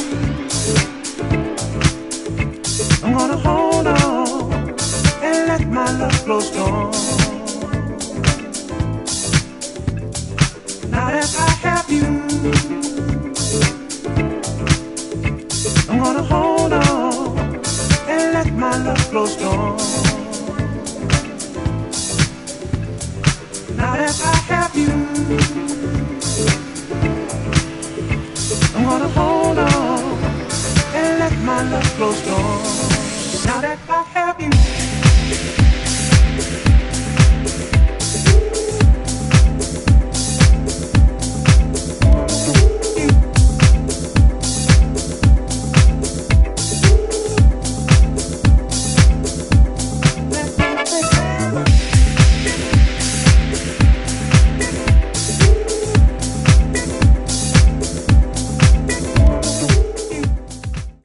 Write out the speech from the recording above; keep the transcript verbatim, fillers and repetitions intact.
I'm gonna hold on and let my love grow strong. Now that I have you, I'm gonna hold on and let my love grow strong. Now that I have you,